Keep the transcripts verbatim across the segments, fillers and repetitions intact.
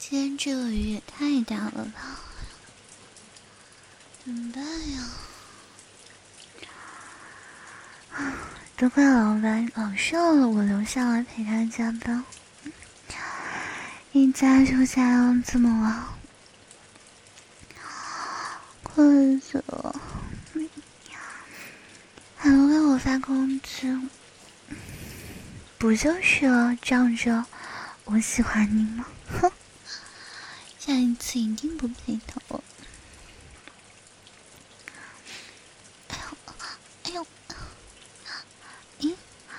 今天这个雨也太大了吧，怎么办呀？都怪老白搞笑了，我留下来陪他加班，一加就加到这么晚，困死了，还不给我发工资，不就是要仗着我喜欢你吗？哼，下一次一定不陪他了。哎呦，哎呦，咦，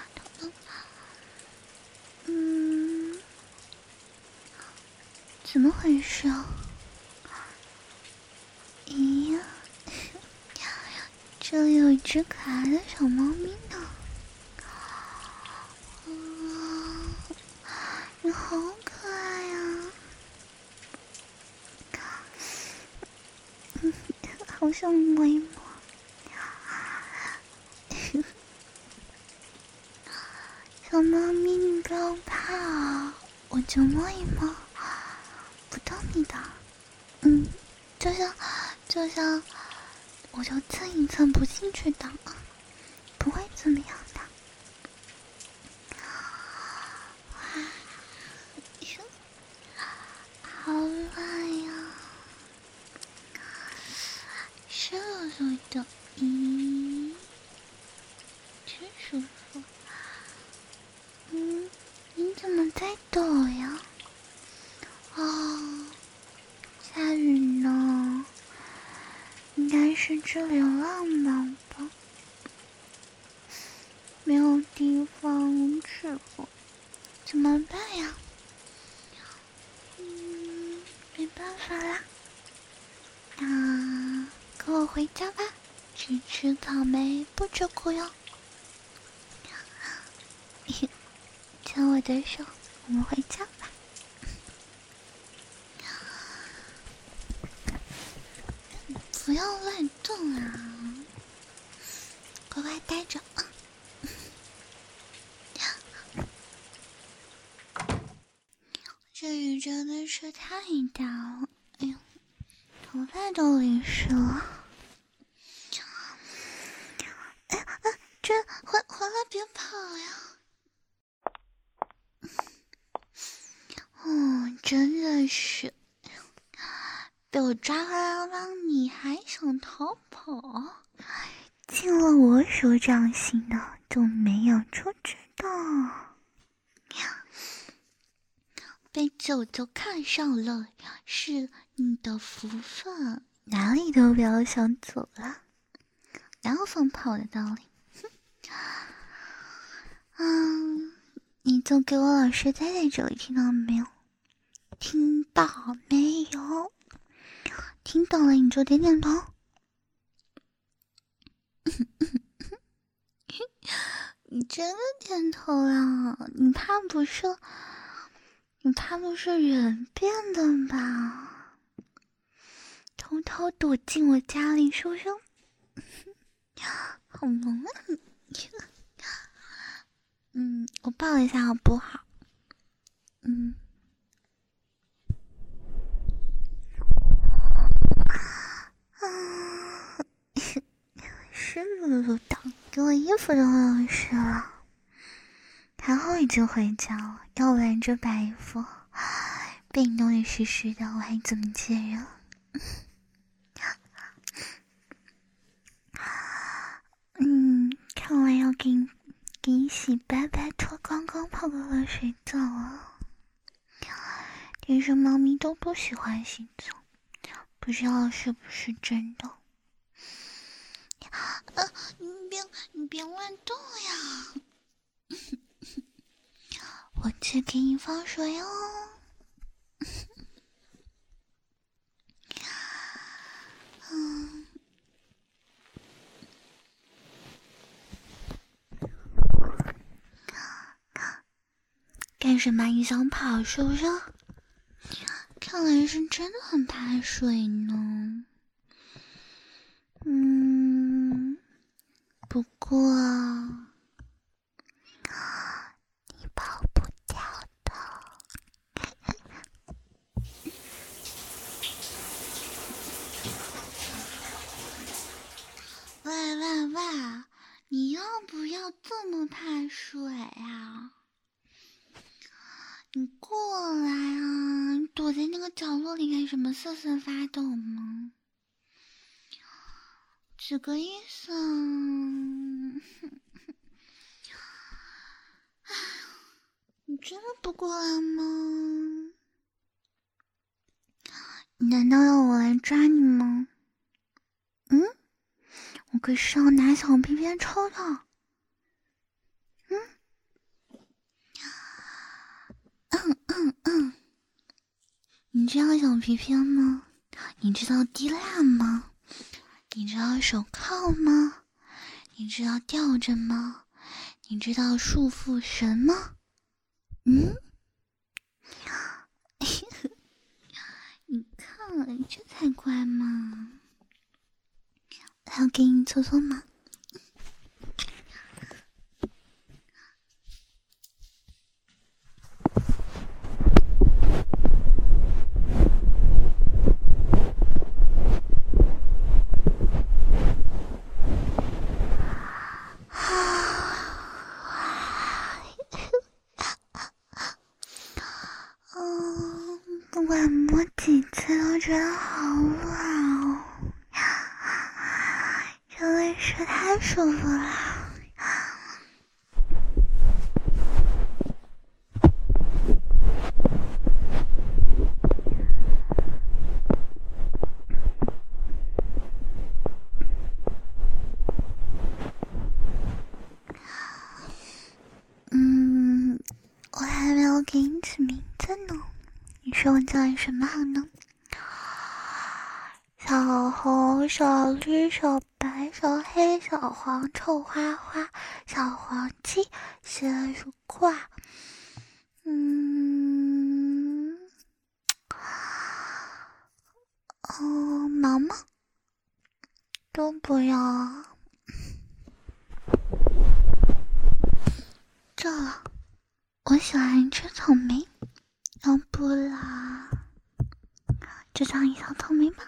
嗯，怎么回事啊？咦，这里有一只可爱的小猫咪呢。哇，你好可爱呀！嗯，好想摸一摸。小猫咪，你不要怕啊，我就摸一摸，不动你的。嗯，就像就像，我就蹭一蹭不进去的，不会怎么样的。哇，好软呀，湿漉漉的，咦，真舒服。嗯，你怎么在抖呀？哦，下雨呢，应该是只流浪猫吧，没有地方去过，怎么办呀？嗯，没办法啦，那跟我回家吧，只吃草莓不吃苦哟。牵我的手，我们回家吧。不要乱动啊，乖乖待着。这雨真的是太大了，哎呦，头发都淋湿了。哎哎，这回回来别跑呀！哦，真的是被我抓回来了，你还想逃跑？进了我手掌心的都没有出去的。被舅舅看上了是你的福分，哪里都不要想走了，哪有放跑的道理？嗯，你就给我老实待在这里，听到没有？听到没有？听到了你就点点头。你真的点头了？你怕不是？你怕不是人变的吧？偷偷躲进我家里，是不是？好萌啊你！嗯，我抱一下好不好？嗯。啊，湿漉漉的，给我衣服都弄湿了。还好已经回家了，要不然这白衣服被你弄得湿湿的，我还怎么见人？嗯，看来要给你给你洗白白、脱光光、泡个热水澡了。天生猫咪都不喜欢洗澡，不知道是不是真的？啊，你别你别乱动呀！我去给你放水哦。嗯，干什么？你想跑是不是？看来是真的很怕水呢。嗯，不过你跑不掉的。 不要这么怕水啊！你过来啊！你躲在那个角落里干什么？瑟瑟发抖吗？这个意思啊！你真的不过来吗？你难道要我来抓你吗？嗯，我可是要拿小皮鞭抽的。嗯，嗯嗯嗯，你知道小皮鞭吗？你知道滴蜡吗？你知道手铐吗？你知道吊着吗？你知道束缚绳吗？嗯，你看，这才乖嘛！还要给你搓搓毛。嗯，不管摸几次都觉得好软哦，真的是太舒服了。嗯，我还没有给你起名字呢，你说我叫你什么好呢？小红、小绿、小白、小黑、小黄、臭花花、小黄鸡、蟹鼠胯。嗯，哦，毛毛都不要。这，我喜欢吃草莓，要不啦，就叫你小草莓吧。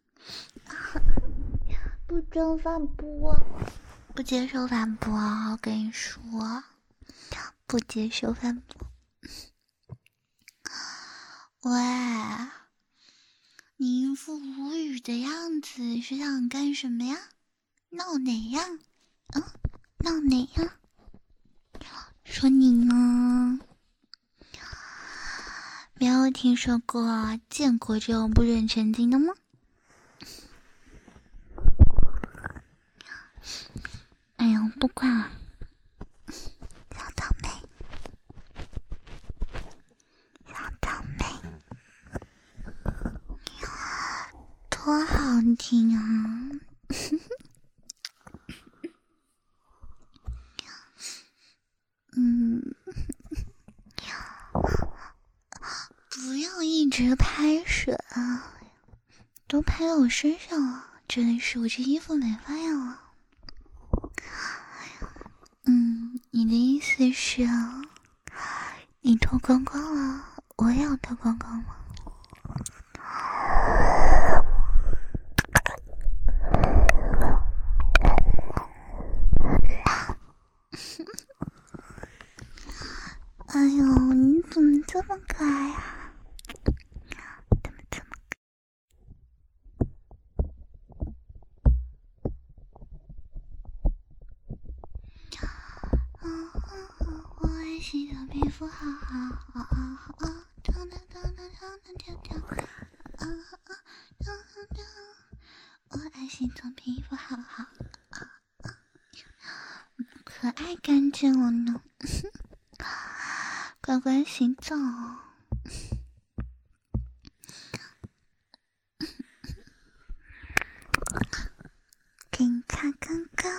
不准反驳，不接受反驳，我跟你说，不接受反驳。喂，你一副无语的样子，是想干什么呀？闹哪样？嗯，闹哪样？说你呢？没有听说过、见过这种不忍成精的吗？哎呀，不管了，小倒霉，小倒霉，多好听啊！嗯，不要一直拍水啊，都拍到我身上了，真的是我这衣服没法样了。嗯，你的意思是，你脱光光了，我也要脱光光吗？哎呦，你怎么这么可爱啊？怎么这么可爱？啊啊啊！我爱洗的皮肤好好好好好啊！跳跳跳跳跳跳跳啊啊！跳跳跳！我爱洗的皮肤好好啊啊！可爱干净了呢，乖乖洗澡。给你擦刚刚。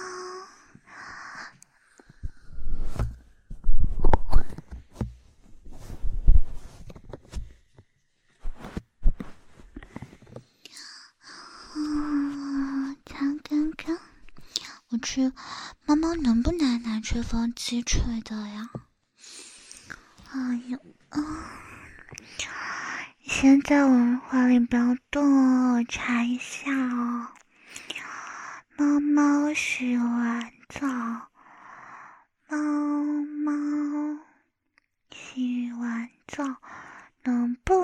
嗯，擦刚刚。我去，猫猫能不能拿吹风机吹的呀？哎呦啊！先在我怀里不要动哦，我查一下哦。猫猫洗完澡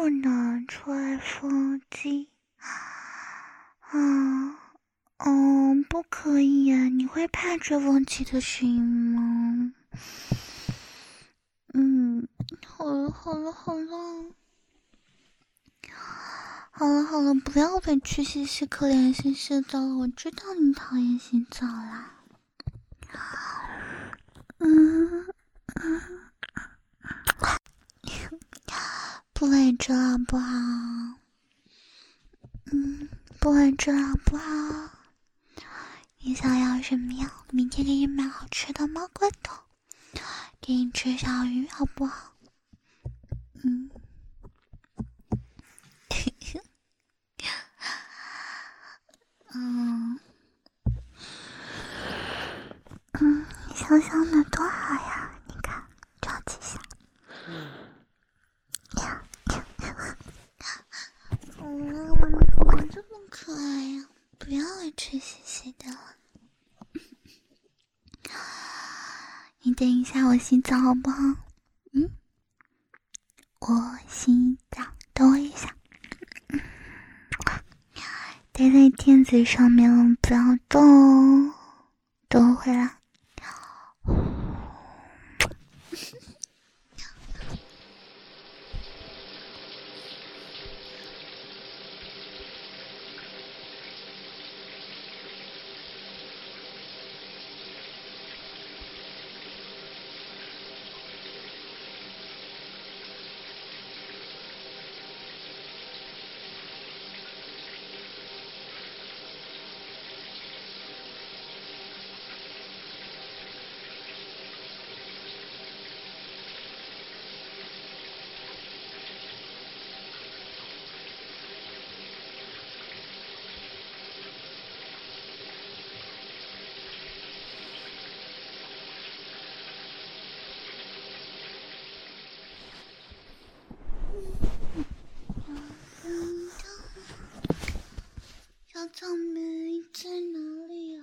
儿呢，出来腹肌。啊，嗯，不可以呀、啊！你会怕追风机的声音吗？嗯，好了好了好了，好了好了，不要委屈兮兮、可怜兮兮的了。我知道你讨厌洗澡啦。嗯嗯，不委屈好不好？嗯，不委屈好不好？你想要什么呀？明天给你买好吃的猫罐头，给你吃小鱼，好不好？嗯，嗯，嗯，香香的多好呀！你看，着几下。呀，嗯，我怎么这么可爱呀？不要委屈兮兮的了。你等一下，我洗澡好不好？嗯，我洗澡，等我一下。待在垫子上面了，不要动，等我回来。小草莓在哪里啊？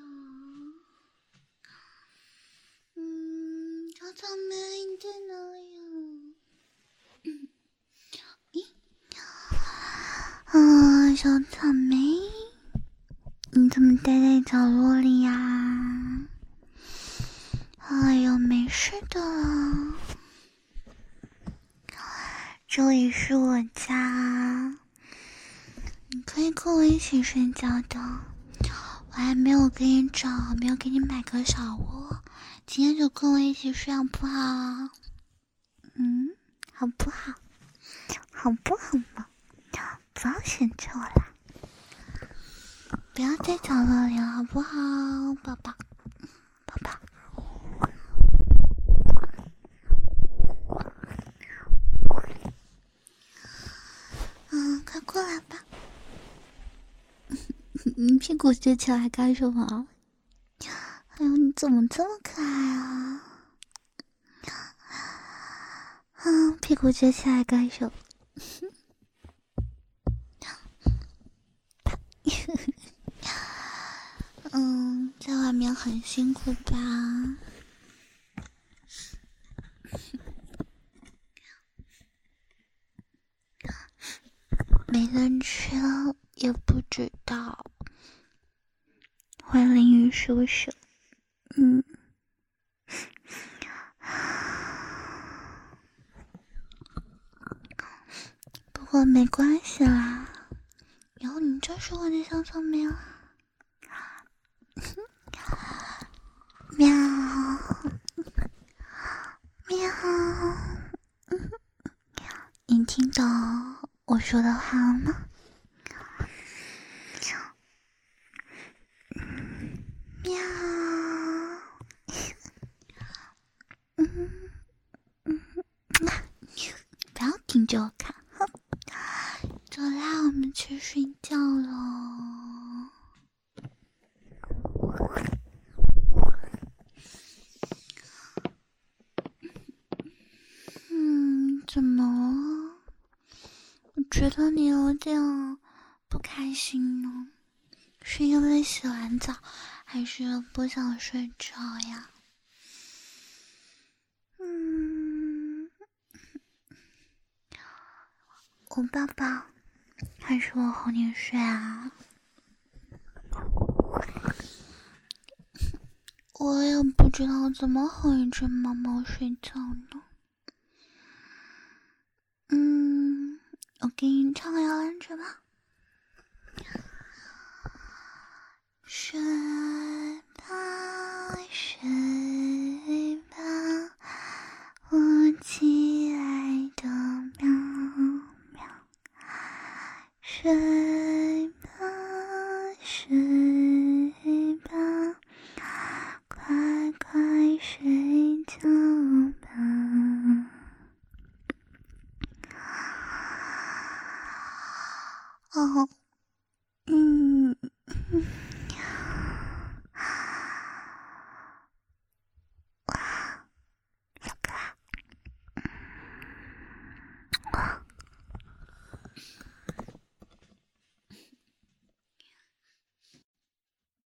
嗯，小草莓你在哪里啊？嗯，咦？啊，小草莓，你怎么待在角落里呀？哎呦，没事的，这里是我家，你可以跟我一起睡觉的。我还没有给你找，没有给你买个小窝，今天就跟我一起睡好不好？嗯，好不好？好不好嘛？不要嫌弃我啦，不要在角落里了，好不好，宝宝？宝宝，嗯，快过来吧。你屁股撅起来干什么？哎呦，你怎么这么可爱啊？嗯，屁股撅起来干什么？嗯，在外面很辛苦吧？没人吃也不知道会淋雨是不是？嗯，不过没关系啦，以后你就是我的小草莓了。喵喵，你听懂我说的话了吗？喵，嗯嗯，不要盯着我看，哼！走啦，我们去睡觉喽。嗯，怎么了？我觉得你有点不开心呢，是因为洗完澡，还是不想睡着呀？嗯， 我爸爸，还是我哄你睡啊？我也不知道怎么哄一只猫猫睡觉呢。嗯，我给你唱个摇篮曲吧。睡吧，睡吧，我亲爱的喵喵。睡吧，睡吧，快快睡觉吧。哦，